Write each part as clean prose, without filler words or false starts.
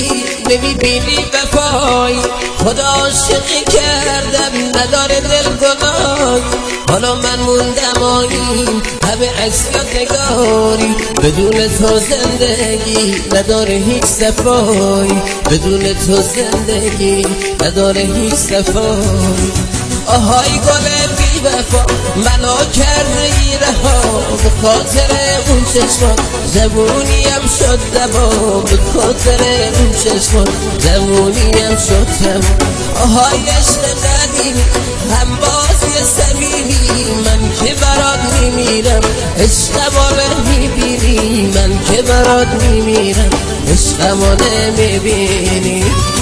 نمیبینی وفایی خدا عاشقی کردم نداره دل گناهی حالا من موندم آیین همه عکس یادگاری بدون تو زندگی نداره هیچ صفایی بدون تو زندگی نداره هیچ صفایی آهای گل بی وفا منو کرده ای رها به خاطر اون چشمان جوونیم شد دوا به خاطر اون چشمان جوونیم شد دوا آهای عشق قدیمی هم بازی صمیمی من که برات میمیرم عشقمو نمیبینی من که برات میمیرم عشقمو نمیبینی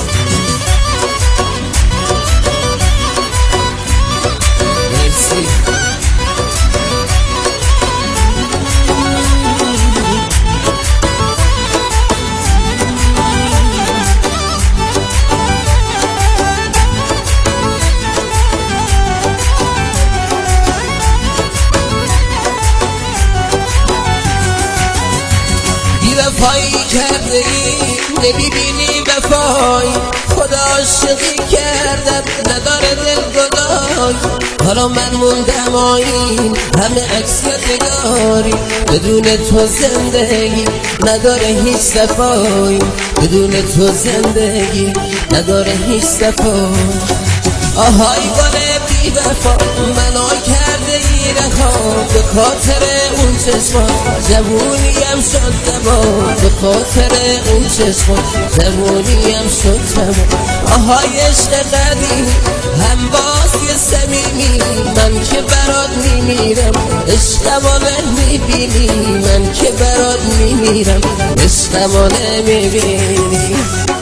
وفایی کرده ای نمیبینی وفایی خدا عاشقی کردم نداره دل گناهی حالا من موندم آیین همه عکس یادگاری بدون تو زندگی نداره هیچ صفایی بدون تو زندگی نداره هیچ صفایی آهای گل بی وفا منو کرده ای رها به خاطر اون چشمان جوونیم شد دوا به خاطر اون چشمان جوونیم شد دوا آهای عشق قدیمی هم بازی صمیمی من که برات میمیرم عشقمو نمیبینی من که برات میمیرم عشقمو نمیبینی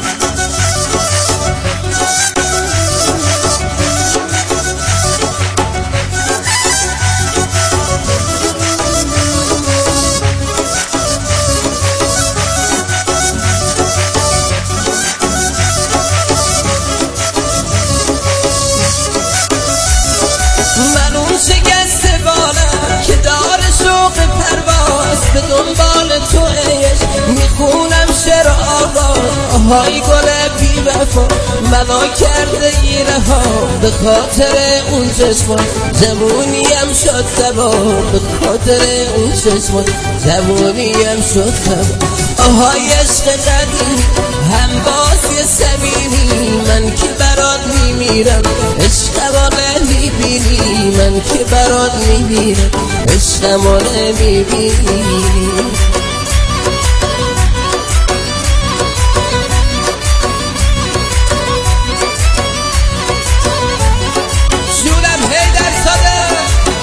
شکست بالم که دار شوق پرواز به دنبال تو عشق میخونم شعر آواز آهای گل بی وفا منو کرده ای رها به خاطر اون چشمان جوونیم شد دوا به خاطر اون چشمان جوونیم شد دوا آهای عشق قدیمی هم بازی صمیمی من که برات میمیرم عشقمو نمیبینی من که برات میمیرم عشقمو نمیبینی شورم حیدر صادق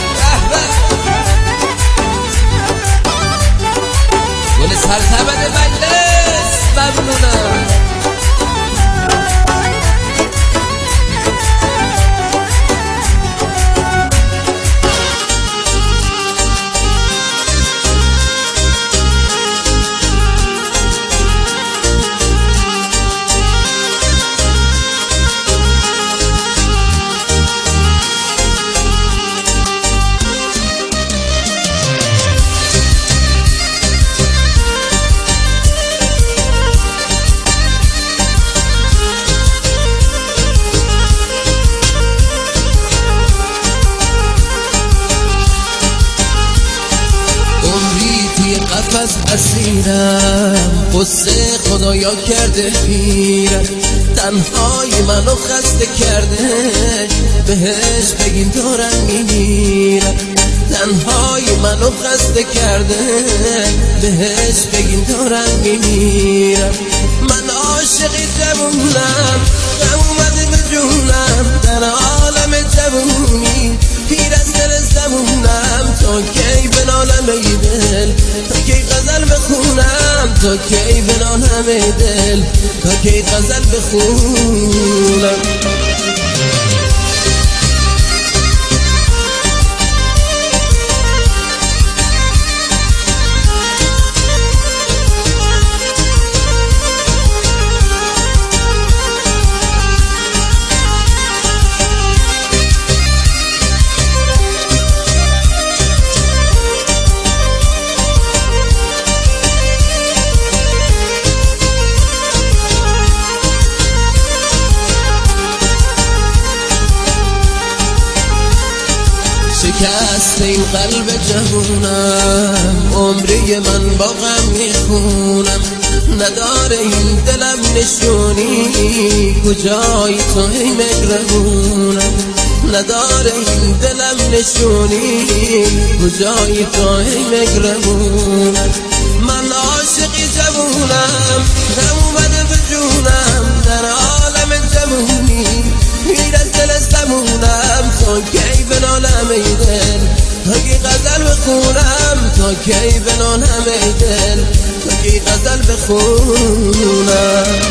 گل سرسبد مجلس ممنونم قفس اسیرم قصه خدایا کرده پیرم تنهای منو خسته کرده بهش بگین دارم میمیرم تنهای منو خسته کرده بهش بگین دارم میمیرم من عاشقی جوونم غم اومده به جونم در عالم جوونی پیر از دل زمونم تا کی بنالم ای دل تا کی غزل بخونم تا کی بنالم ای دل تا کی غزل بخونم شکست این قلب جوونم، عمری من با غم میخونم. نداره این دلم نشونی، کجایی تو ای مهربونم. نداره این دلم نشونی، کجایی تو ای مهربونم. من عاشقی جوونم، غم اومده به جونم، در عالم جوونی پیر از دل استمونم. تا کی بنالم ای دل، تا کی غزل بخونم، تا کی بنالم ای دل، تا کی غزل بخونم.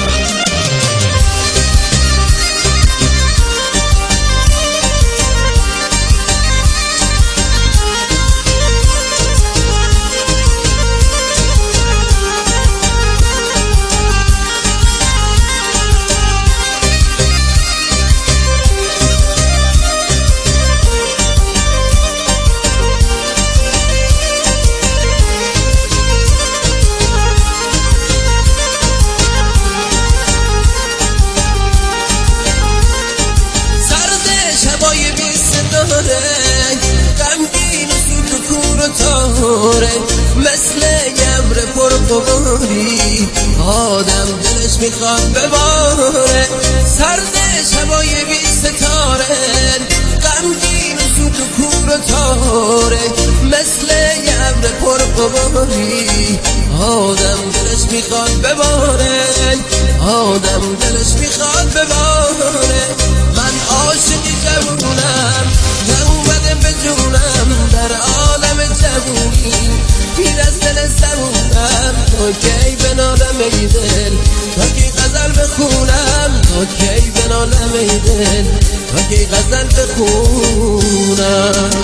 غمگین سوت و کور و تاره، مثل ابر پرغباری آدم دلش میخواد بباره. سرد شبای بی ستاره، غمگین سوت و کور و تاره، مثل ابر پرغباری آدم دلش میخواد بباره، آدم دلش میخواد بباره. من عاشقی جوونم، اومده به جونم، در عالم جوونی پیر از دل استمونم. تا کی بنالم ای دل، تا کی غزل بخونم، تا کی بنالم ای دل، تا کی غزل بخونم.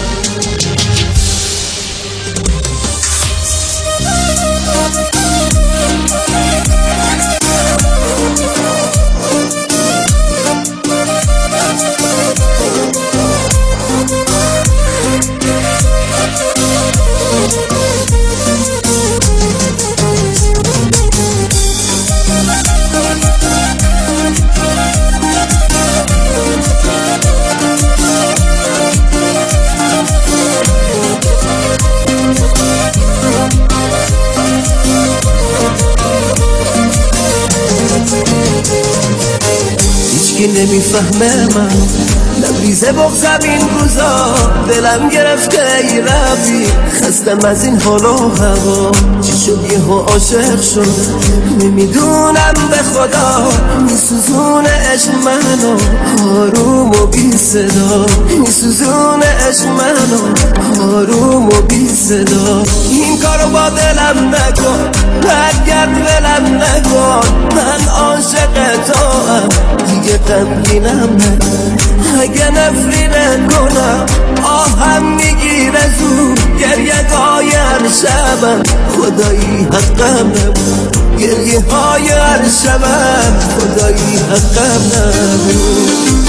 هیچکی نمیفهمه من لبریزه بغزم این روزا، دلم گرفته ای رفی، خستم از این حال و هوا. چی شد یهو عاشق شد نمیدونم به خدا، میسوزونه عشق منو آروم و بی صدا، میسوزونه عشق منو آروم و بی صدا. این کارو با دلم نکن، برگرد ولم نکن، من عاشق تو ام دیگه غمگینم نکن. اگه نفری نکنم آهم میگیره زود، گریه های هر شبم خدایی حقم نبود، گریه های هر شبم خدایی حقم نبود.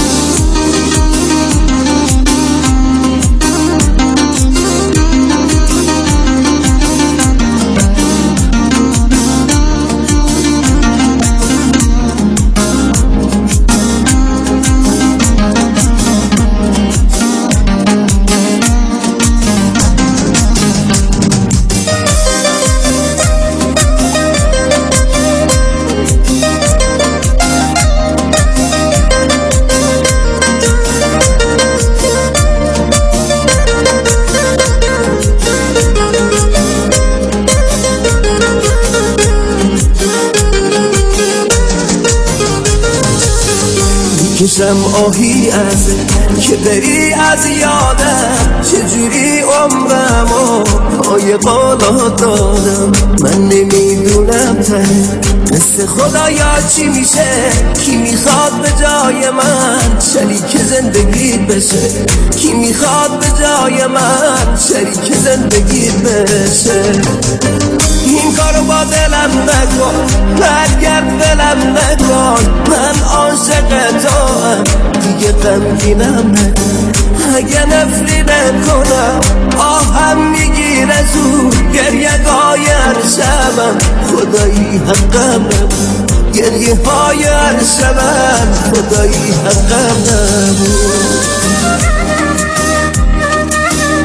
کشم آهی از که بری از یادم، چجوری عمرمو پای بالا دادم. من نمیدونم ته مثل خدایا چی میشه، کی میخواد به جای من شریک زندگی بشه، کی میخواد به جای من شریک زندگی بشه. این کارو با دلم نکن، برگرد ولم نکن، من عاشق تو ام دیگه غمگینم نکن. اگه نفری نکنم آهم میگیره زود، گریه های هر شبم خدایی حقم نبود، گریه های هر شبم خدایی حقم نبود.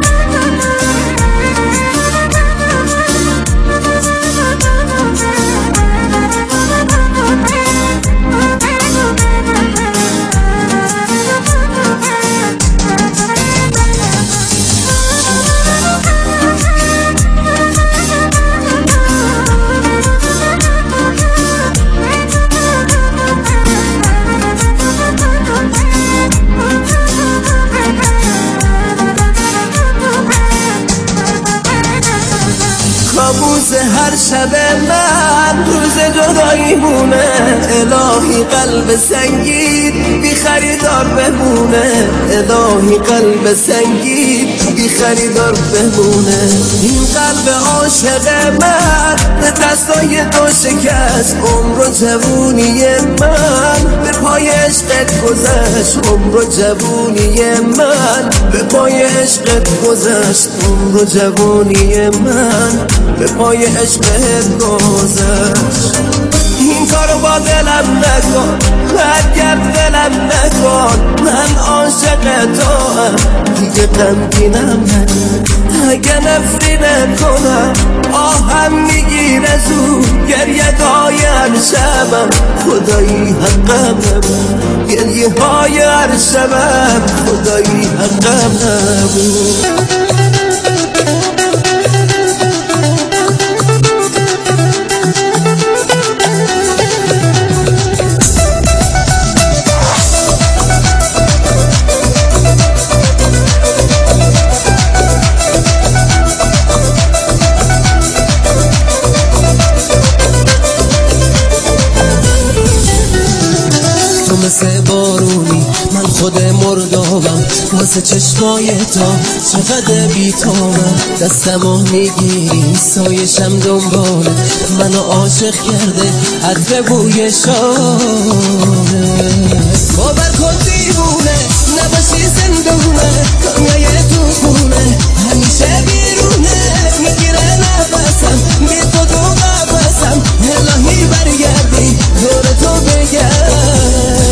خدایی مونه. الهی قلب سنگین بی خریدار بمونه. الهی قلب سنگین بی خریدار بمونه. این قلب عاشق من به دستای تو شکست. عمر و جوونی من به پای عشقت گذشت. عمر و جوونی من به پای عشقت گذشت. عمر و جوونی من به پای عشقت گذشت. این کارو با دلم نکن، برگرد دلم نکن. من عاشق توام، دیگه غمگینم نکن. اگه نفری نکنم آهم میگیره زود. گریه های هر شبم خدایی حقم نبود. گریه های هر شبم خدایی حقم نبود. مثل بارونی من خود مردابم واسه چشمای تا چقدر بیتامم. دستمو میگیری سایشم دنباله منو عاشق کرده عطر بوی شانه. باور کن دیوونه نباشی زندونه. دنیای تو خونه همیشه بیرونه. میگیره نفسم بی تو تو قفسم. الهی برگردی دور تو بگرد.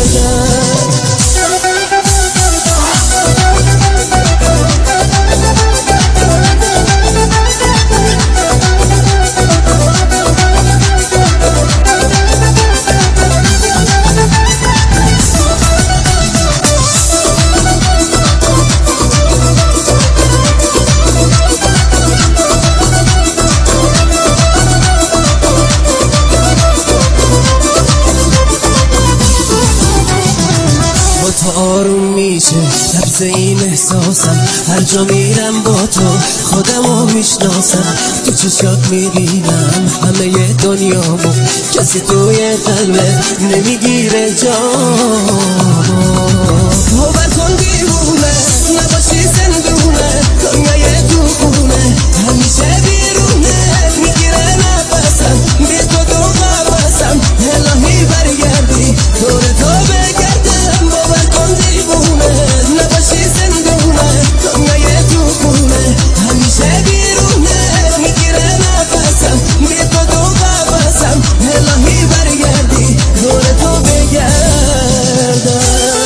آروم میشه لبس این احساسم. هر جا میرم با تو خودمو میشناسم. تو چشات میبینم همه دنیامو. کسی توی قلبت نمیگیره جامو. باور کن دیوونه نباشی زندونه. دنیای تو خونه همیشه بیرونه. میگیره نفسم بی تو تو قفسم. الهی برگردی دور تو بگردم. باور کن دیوونه نباشی زندونه. دنیای تو خونه همیشه بیرونه. میگیره نفسم بی تو تو قفسم. الهی برگردی دور تو بگردم.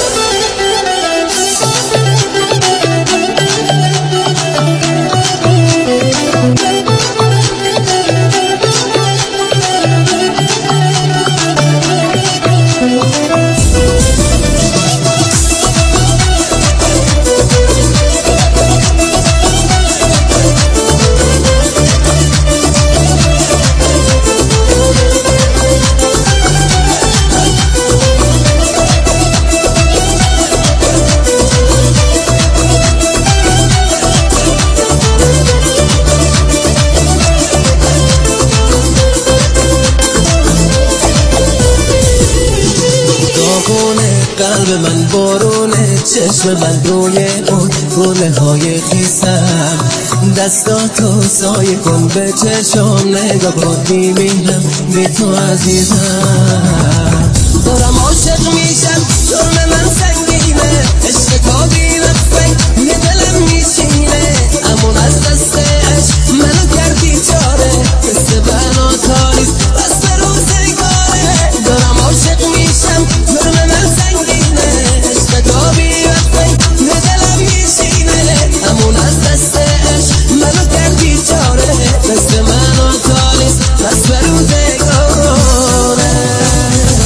قلب من بارونه. چشم من روی اون گونه های خیسم. دستاتو سایه کن به چشم نگاه کن. میبینم بی تو عزیزم. دارم عاشق میشم جرم من سنگینه. عشق تا بیرد فنگ یه دلم میشینه. امون از دستش منو کردی چاره. مثل بنا تاریز بس به روزگاره. دارم عاشق میشم جرم من سنگینه. عشق تا بیرد فنگ یه دلم میشینه. امون از دستش منو کردی چاره. مثل بنا تاریز بس به روزگاره.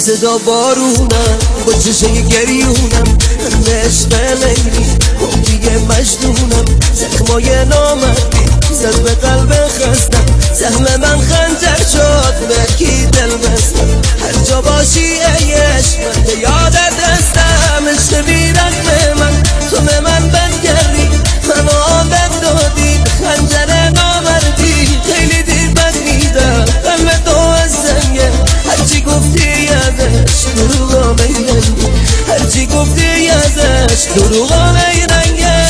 صدا بارونم با چشای گریونم به عشق لیلی دیگه مجنونم زخمای نامردی زد به قلب خستم سهم من خنجر شد به کی دل بستم هر جا باشی ای عشق من به یادت هستم عشق بی رغم من تو به من بد کردی منو عادت دادی به خنجر نامردی خیلی دیر بد میدم قلب تو از سنگه هرچی گفتی ازش دروغا میرنگه هرچی گفتی ازش دروغا میرنگه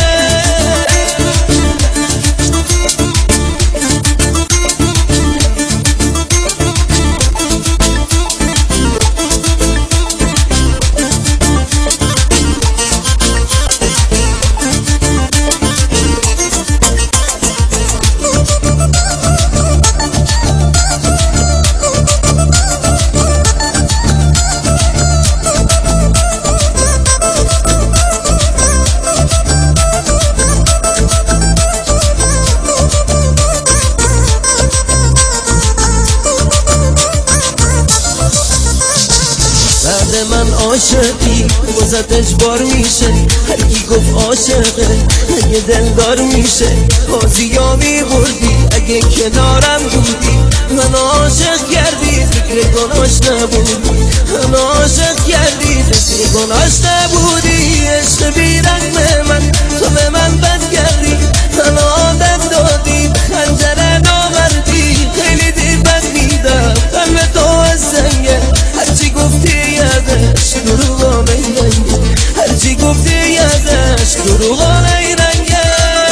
من عاشقی بازت اجبار میشه هرکی گفت عاشقه یه دلدار میشه بازیابی بردی اگه کنارم بودی من عاشق کردی فکر گناش نبودی من عاشق کردی فکر گناش نبودی عشق بی رغم من تو به من بد کردی من عادت دادی به خنجر نامردی خیلی دیر بد میدم قلب تو از سنگه هرچی گفتی ازش دروغا میرنگه هرچی گفتی ازش دروغا میرنگه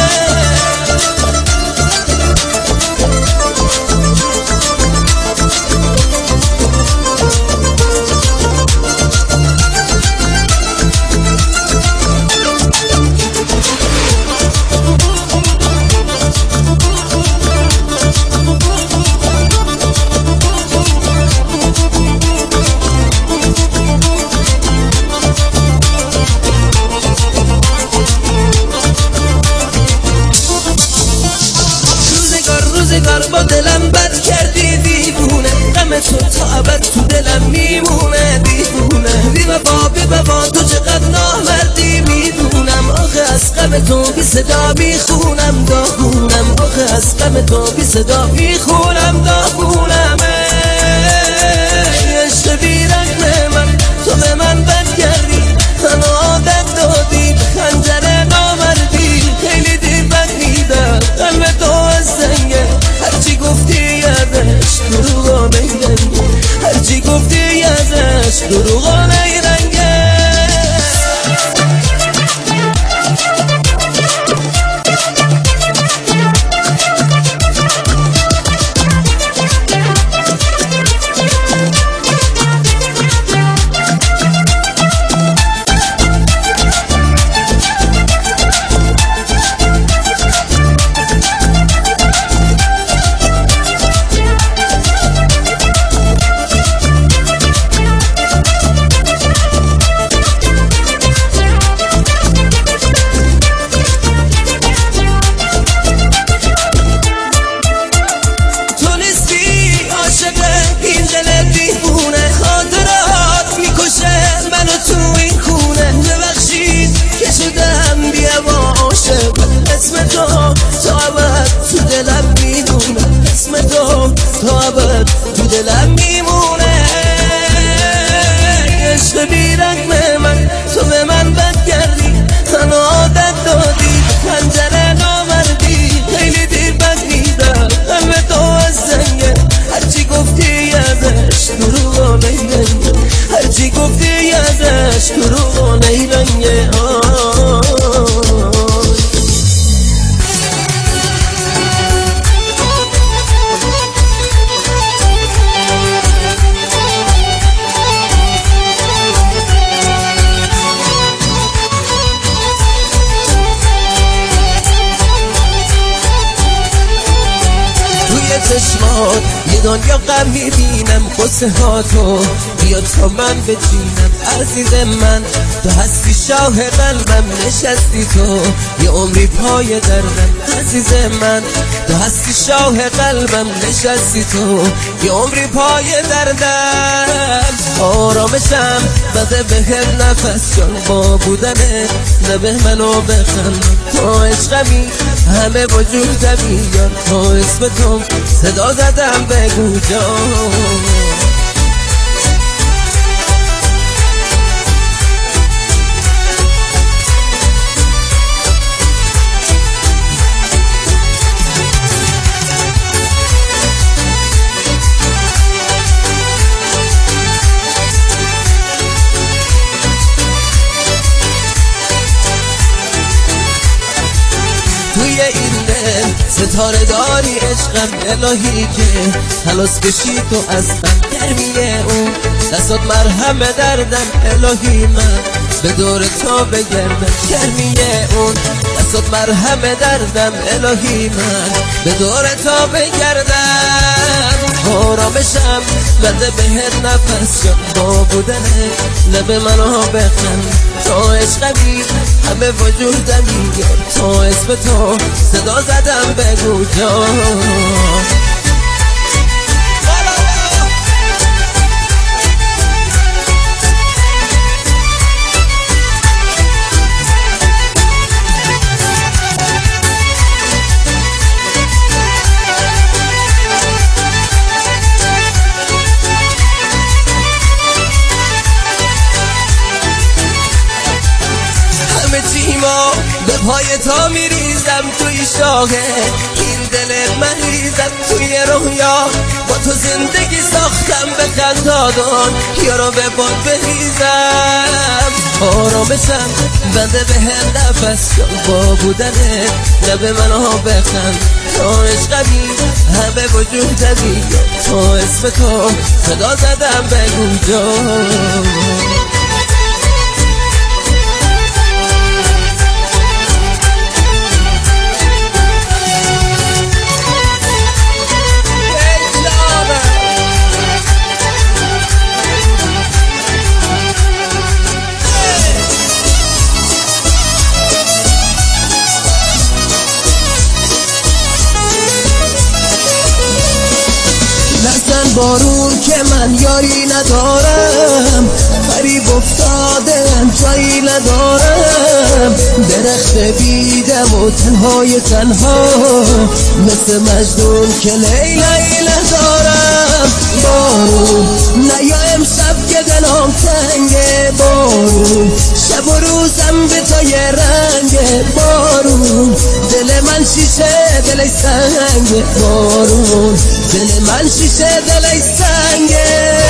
با دلم بد کردی دیوونه غم تو تا ابد تو دلم میمونه دیوونه بی وفا تو چقدر نامردی میدونم آخه از غم تو بی صدا میخونم داغونم آخه از غم تو بی صدا میخونم داغونم عشق بی رغم من تو به من بد کردی من عادت دادی به خنجر نامردی خیلی دیر بد میدم قلب تو از سنگه هرچی گفتی ازش دروغا میرنگه هرچی گفتی ازش دروغا میرنگه اسم تو تا ابد تو دلم میمونه اسم تو تا ابد تو دلم میمونه عشق بی رغم من تو به من بد کردی من عادت دادی به خنجر نامردی خیلی دیر بد میدم قلب تو از سنگه هرچی گفتی ازش دروغا میرنگه هرچی گفتی ازش دروغا میرنگه چشمات دنیا غم میبینم قصه ها تو بیا تا من بچینم عزیز من تو هستی شاه قلبم نشستی تو یه عمری پای دردم عزیز من تو هستی شاه قلبم نشستی تو یه عمری پای دردم آرامشم بده بهم نفس جان با بودنه نبه منو بخند تو عشقمی همه وجودمی یار تو اسم تو صدا زدم بگو جان توی این دل ستاره داری عشقم الهی که خلاص کشی تو از غم گرمیه اون دستات مرهم دردم الهی من به دور تو بگردم گرمیه اون دستات مرهم دردم الهی من به دور تو بگردم آرامشم بده بهت نفس جان با بودنه لب منو بخند تو عشقمی همه وجودمی یار تو اسم تو صدا زدم بگو جان به پای تا میریزم توی شاهه این دل مریضم توی رویا با تو زندگی ساختم به خندادان یارو به باد بریزم آرامشم بنده به نفس با بودنه لب منو بخند تو عشقمی همه وجودمی تو اسم تو صدا زدم بگو جان نزن بارون که من یاری ندارم غریب افتادم جایی ندارم درخت بیدم و تنهای تنها مثل مجنون که لیلی ندارم بارون نیا امشب که دلم تنگه بارون شب و روزم به تو یه رنگه بارون دل من شیشه دلش سنگه بارون دل من شیشه دلش سنگه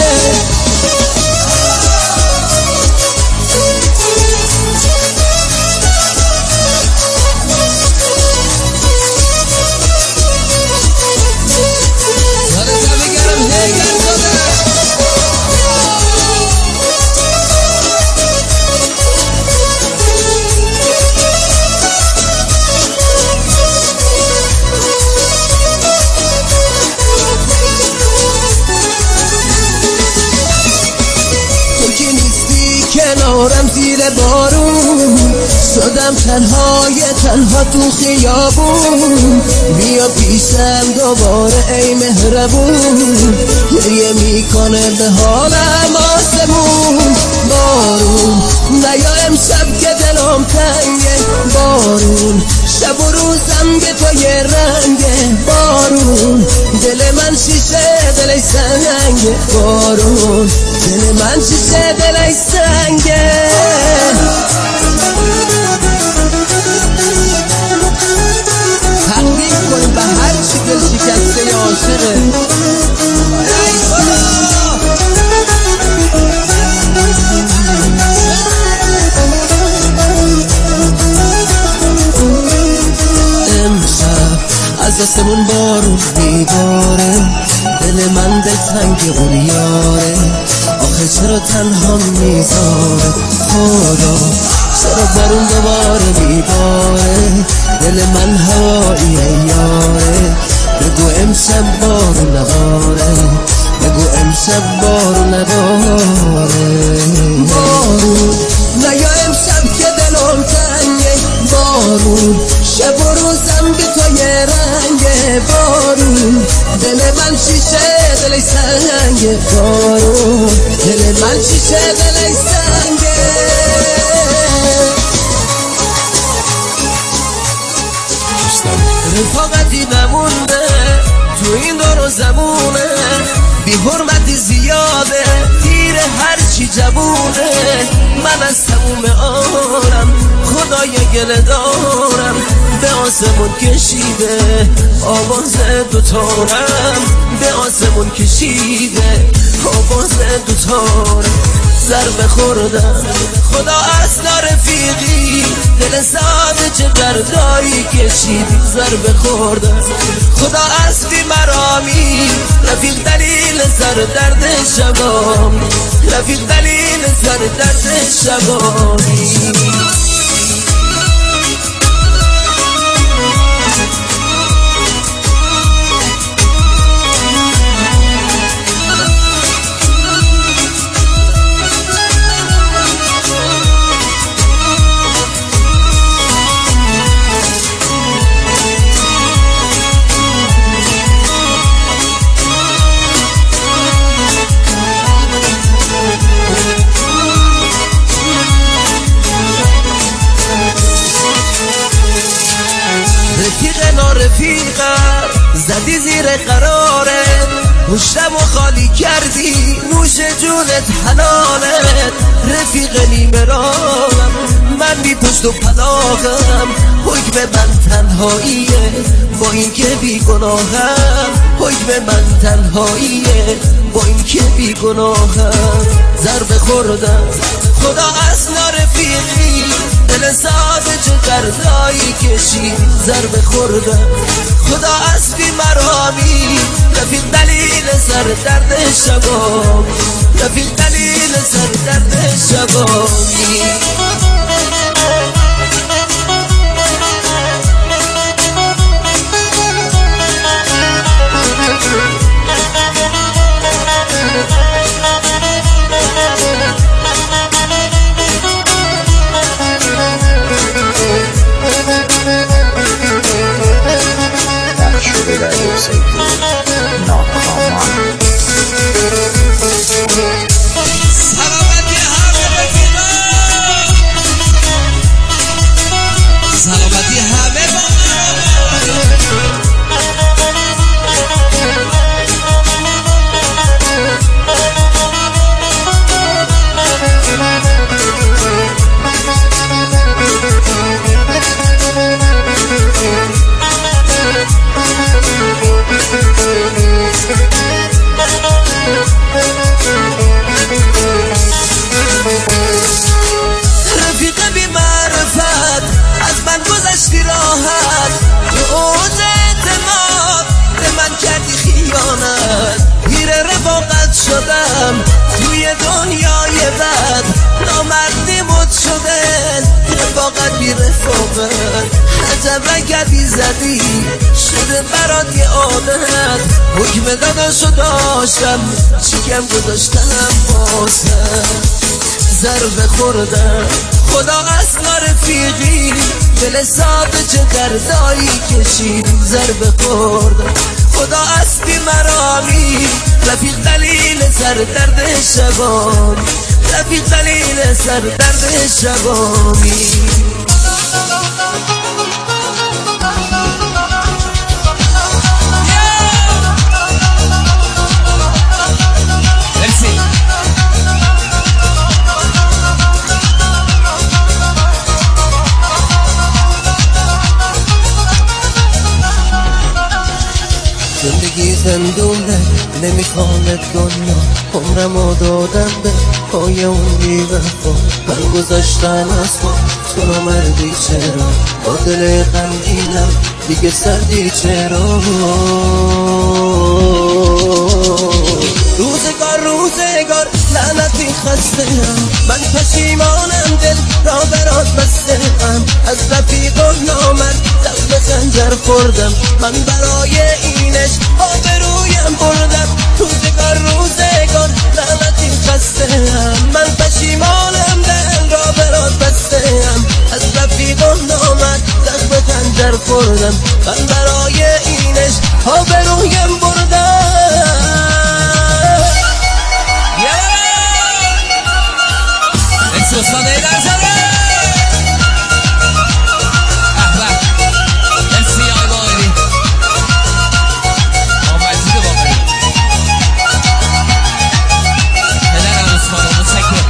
کنارم زیر بارون شدم تنها تو خیابون بیا پیشم دوباره ای مهربون گریه میکنه به حالم آسمون بارون نیا امشب که دلم تنگه بارون شب و روزم به تو یه رنگه بارون دل من شیشه دلش سنگه بارون دل من شیشه دلش سنگه تقدیم کنیم به هر چی دل شکسته عاشقه امشب از آسمون بارون میباره دل من دلتنگ غریاره آخه چرا تنها میذاره خدا چرا بارون دوباره میباره دل من هواییه یاره بگو امشب بارون نباره بارون، دل من شیشه دل سنگ بارون، دل من شیشه دل سنگ. رفاقتی نمونده تو این دور و زمونه، بی حرمتی زیاده تیر هرچی جوونه. من از تموم عالم خدای گله دارم، به آسمون کشیده آواز دوتارم، به آسمون کشیده آواز دوتارم. ضربه خوردم خدا اصلا رفیقی، دل ساده چه دردایی کشیدی. ضربه خوردم خدا اصلی مرامی، رفیق دلیل سر درد شبامی، رفیق دلیل سر درد شبامی. رفیقم زدی زیر قراره، پشتم و خالی کردی نوش جونت حلالت. رفیق نیمه راهم من بی پشت و پناهم، حکم من تنهاییه با این که بی گناهم، حکم من تنهاییه با این که بی گناهم. ضربه خوردم خدا اصلا رفیقی، دل ساده چه دردایی کشید. ضربه خوردم خدا اصلی مرامی، رفیق دلیل سر درد شبامی، رفیق دلیل سر درد شبامی. رفیق بی معرفت از من گذشتی راحت، به اوج اعتماد به من کردی خیانت. پیر رفاقت شدم توی دنیای بد، نامردی مد شده رفاقت بی رفاقت. عجب رگبی زدی شده برات یه عادت، حکم داداشو داشتم چیکم گذاشتم باسم. ضربه خوردم خدا اصلا رفیقی، دل ساده چه دردایی کشید. ضربه خوردم خدا اصلی مرامی، رفیق دلیل سر درد شبامی، رفیق دلیل سر درد شبامی. زندگی زندونه نمیخوامت دنیا، عمرمو دادم به پای اون بی‌وفا. من گذاشتم از ما تو نامردی چرا، با دل غمگینم دیگه سردی چرا. روزگار لعنتی خسته‌ام، من پشیمانم دل را برات بسته‌ام. از رفیق و نامرد دست به خنجر خوردم، من برای اینش آبرویم بردم. روزگار لعنتی خسته‌ام، من پشیمانم دل را برات بسته‌ام. از رفیق و نامرد دست به خنجر خوردم، من برای اینش آبرویم بردن. استاد ایدر زده احبه مرسی آی باقری آمدید باقری پدر عروس خانم متشکرم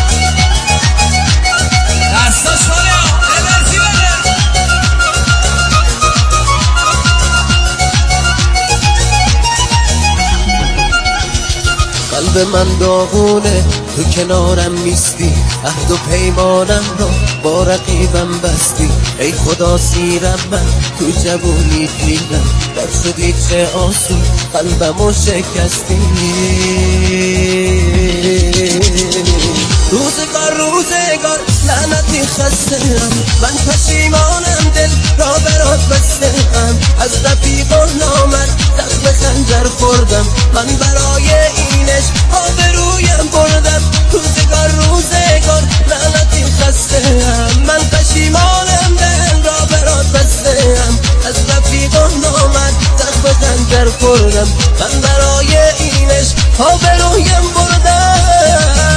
دستاش خانم انرژی بده قلب من داغونه تو کنارم نیستی عهد و پیمانم را با رقیبم بستی ای خدا سیرم من تو جوونی پیرم در شدی چه آسون قلبمو شکستی روزگار لعنتی خستم من پشیمانم دل را برات بستم از رفیقان نامد زخم خنجر خوردم من برای اینش آبرویم بردم روزگار لعنتی خستم من پشیمانم دل را برات بستم از رفیقان نامد زخم خنجر خوردم من برای اینش آبرویم بردم.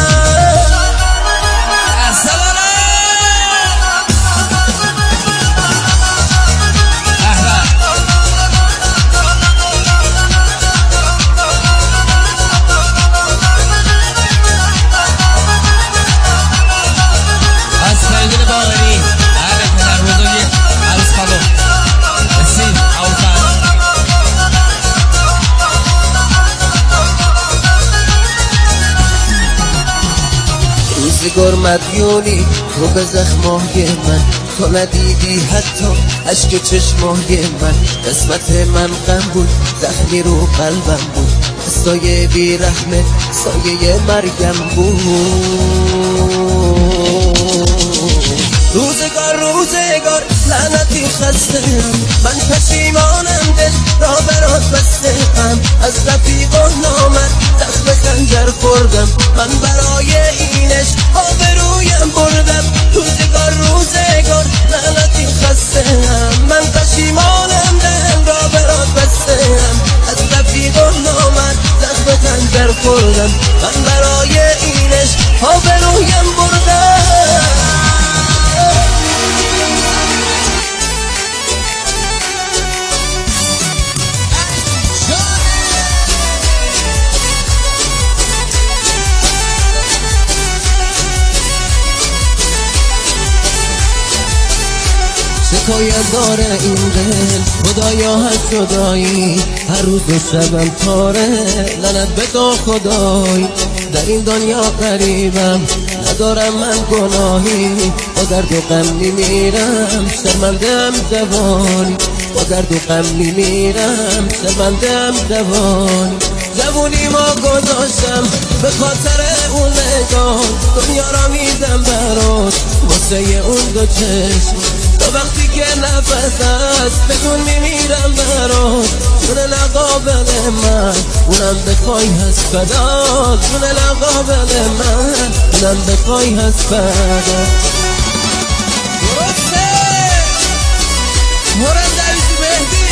روزگار مدیونی تو به زخمای من تو ندیدی حتی عشق چشمای من قسمت من غم بود زخمی رو قلبم بود سایه بی رحمه سایه مرگم بود روزگار لعنتی خستم من پشیمانم دل را برات بستم از رفیقان نامد زخم خنجر خوردم من برای اینش آبرویم بردم روزگار لعنتی خستم من پشیمانم دل را برات بستم از رفیقان نامد زخم خنجر خوردم من برای اینش آبرویم بردم. شکایت داره این دل خدایا هست جدایی هر روز و شبم تاره لعنت به تو خدای در این دنیا غریبم ندارم من گناهی با درد و غم میمیرم شرمنده‌ام جوانی با درد و غم میمیرم شرمنده‌ام جوانی ما گذاشتم به خاطر اون نگاه دنیا را میدم برات واسه اون دو چشم تو وقتی که نفس هست بدون میمیرم برات جون لقابل من اونم بخوای هست فدا جون لقابل من اونم بخوای هست فدا درسته مورد دویزی مهدی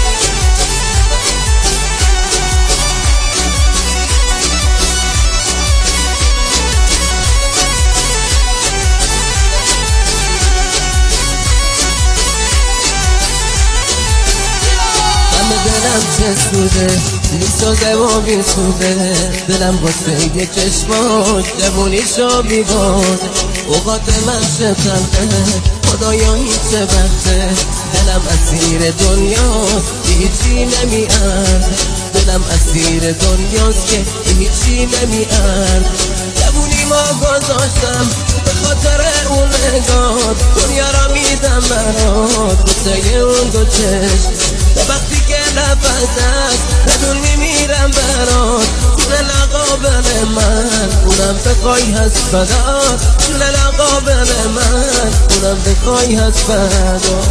دلم چه سوده میسازه و میسوده دلم واسه یه چشمات جوونیشو میبازه اوقات من چه تلخه خدایا هیچ بخته دلم اسیر دنیاست هیچی نمیارزه دلم اسیر دنیاست که هیچی نمیارزه جوونی ما گذاشتم به خاطر اون نگاه دنیا را میدم برات واسه اون دو چشم و وقتی که نفس هست بدون میمیرم برات جون لقابل من اونم بخوای هست فدا جون لقابل من اونم بخوای هست فدا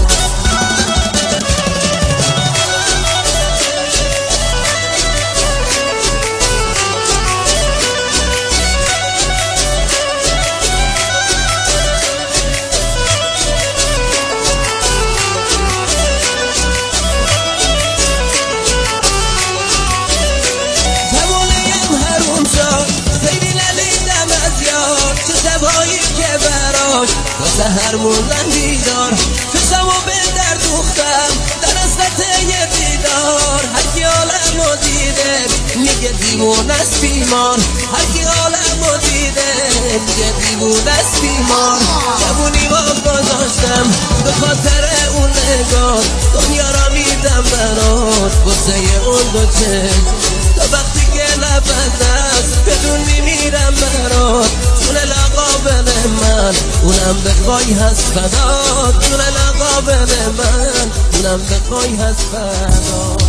داشت تا سهر موندم بیدار چشمو به در دوختم در حسرت یه دیدار هرکی عالمو دیده میگه دیوونه است بیمار هرکی عالمو دیده میگه دیوونه است بیمار جوونی ما گذاشتم به خاطر اون نگاه دنیا را میدم برات واسه اون دو چشم تا وقتی که نفس است بدون میمیرم برات جون لقابل من اونم بخوای هست فدا جون لقابل من اونم بخوای هست فدا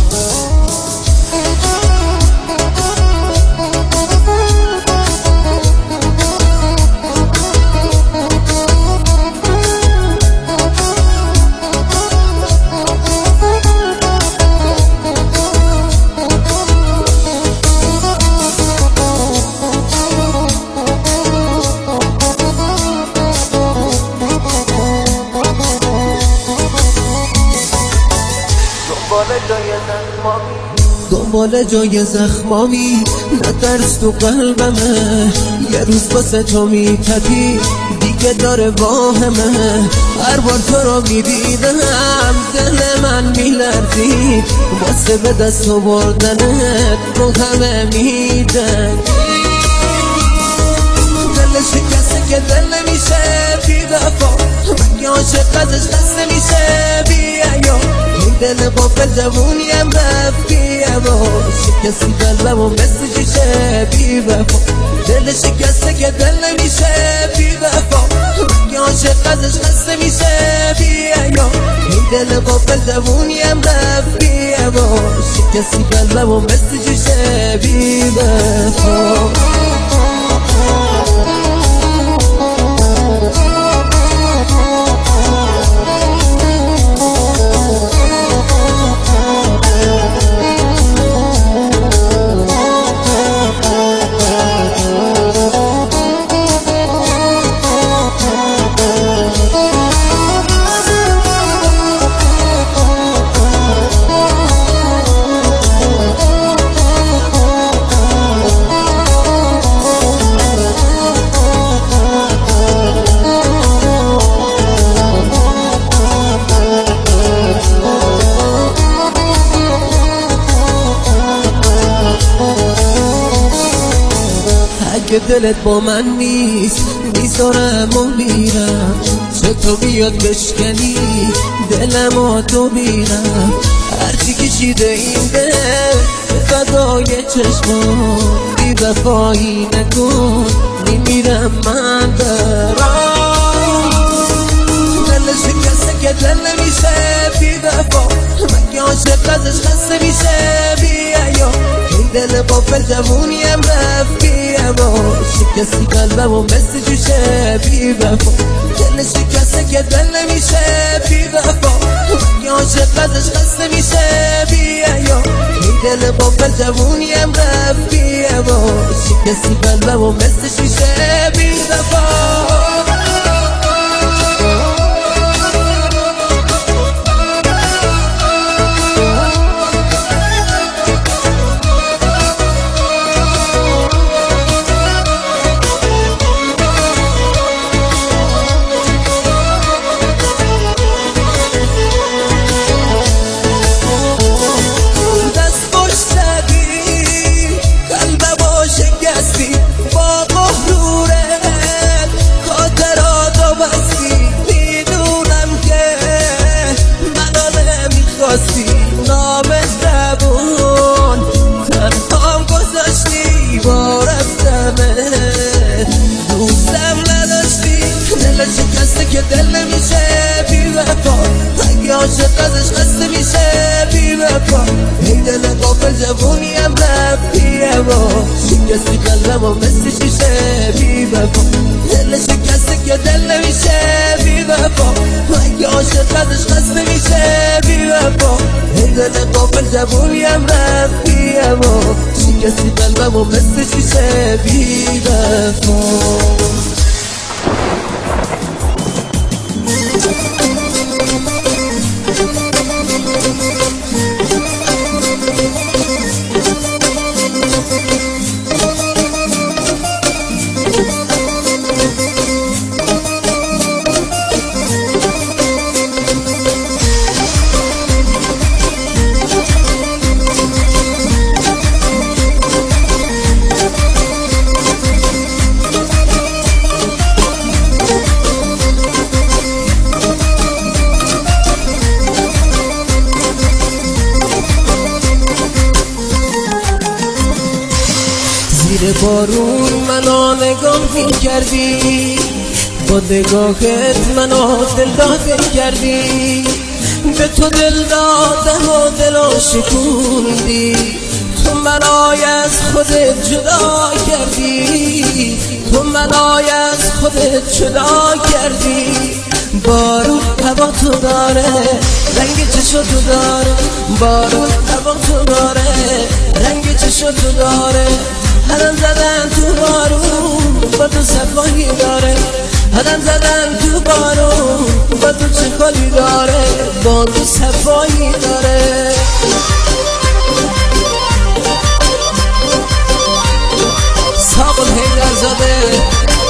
دنبال جای زخمامی نترس تو قلبمه یه روز واسه تو میتپی دیگه داره واهمه هر بار تو رو میدیدم دل من میلرزید واسه به دست آوردنت رو همه میجنگی دل شکسته که دل نمیشه بی وفا مگه عاشق ازش خسته میشه بی عیار این دل غافل جوونیم رفت بی عبا شکستی قلبمو مثل شیشه بی وفا دل شکسته که دل نمیشه بی وفا مگه عاشق ازش خسته میشه بی عیار این دل غافل جوونیم رفت بی عبا شکستی قلبمو مثل شیشه بی وفا که دلت با من نیست میذارم و میرم چطور بیاد بشکنی دلم تو بیرم هرچی کشیده این دل فدای چشمان بی وفایی نکن میمیرم من برام دل شکسته که دل نمیشه بی وفا مگه عاشق ازش خسته میشه بی عیار این دل غافل جوونیم رفت بی عبا شکستی قلبمو مثل جوشه بی وفا دل شکسته که دل نمیشه بی وفا مگه عاشق ازش خسته میشه بی عیار این دل غافل جوونیم رفت بی عبا شکستی قلبمو مثل شیشه بی وفا نام زبون تنهام گذاشتی با رفتمت دوستم نداشتی دل شکسته که دل نمیشه بی وفا اگه عاشق ازش خسته میشه بی وفا این دل غافل جوونیم رفت بی عبا شکستی قلبمو مثل شیشه بی وفا دل شکسته که دل نمیشه بی وفا اگه عاشق ازش خسته میشه بی وفا این دل غافل جوونیم رفت بی عبا شکستی قلبمو مثل شیشه بی وفا زیر بارون منو نگاه می‌کردی، با نگاهت منو دلداده کردی، به تو دل دادم و دلو شکوندی، تو منای از خودت جدا کردی، تو منای از خودت جدا کردی. بارون هوا تو داره، رنگ چشم تو داره، بارون هوا تو داره، رنگ چشم تو داره. هرم زدن تو بارون با تو صفایی داره، هرم زدن تو بارون با تو چه کاری داره، با تو صفایی داره. ساقل حیدرزاده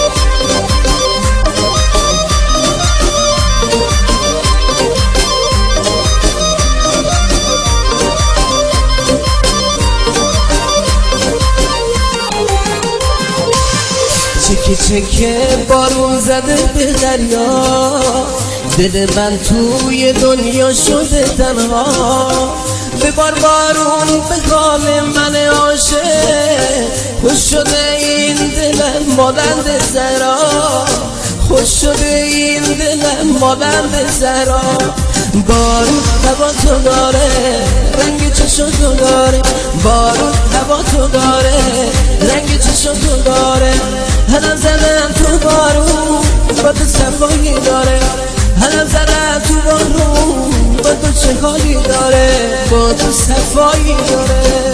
چکه چکه بارون زده به دریا، دل من توی دنیا شده تنها. ببار بارون به حال من عاشق، خوش شده این دلم مانند زهرا، خوش شده این دلم مانند زهرا. بارون هوا تو داره، رنگ چشم تو داره، بارون هوا تو داره، رنگ چشم تو داره. هرم زدن تو بارون با تو صفایی داره، هرم زدن تو بارون با تو چه حالی داره، با تو صفایی داره.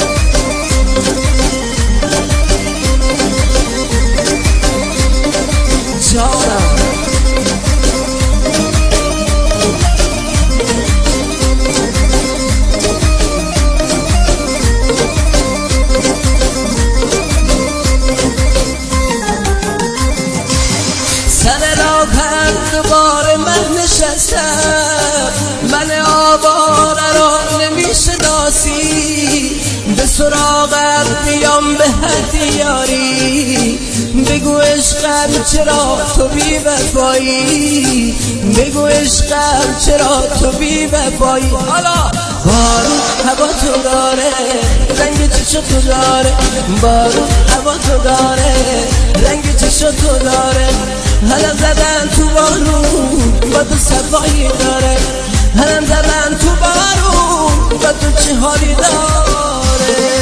جانم دوباره من نشستم، من آواره را نمیشناسی، به سراغت میام به هر یاری. بگو عشقم چرا تو بی وفایی، بگو عشقم چرا تو بی وفایی. حالا بارون هوا تو داره، رنگ چشم تو داره، بارون هوا تو داره، رنگ چشم تو داره. هرم زدن تو بارون با تو صفایی داره، هرم زدن تو بارون با تو چه حالی داره.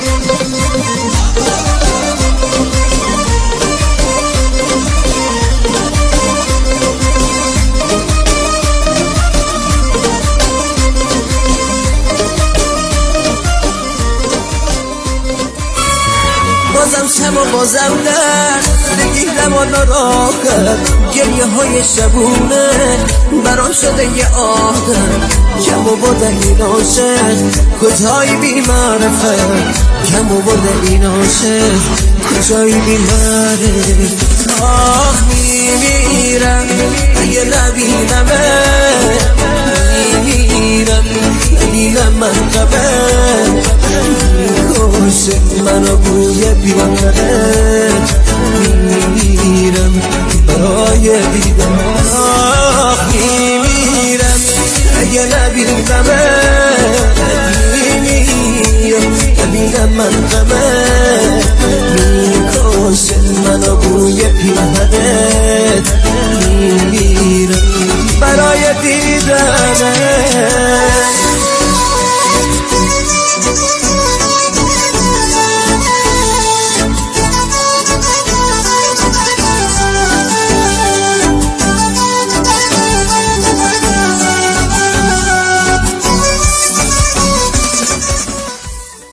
بازم شب و بازم نه بگیرم و نراه کرد، گریه های شبونه برام شده یه آدم. کم و بوده این عاشق کجایی بی معرفت، کم و بوده این عاشق کجایی بی معرفت. آه میمیرم اگه نبینمه، میمیرم ندیدم من قبل، میکشه منو بوی بیانه.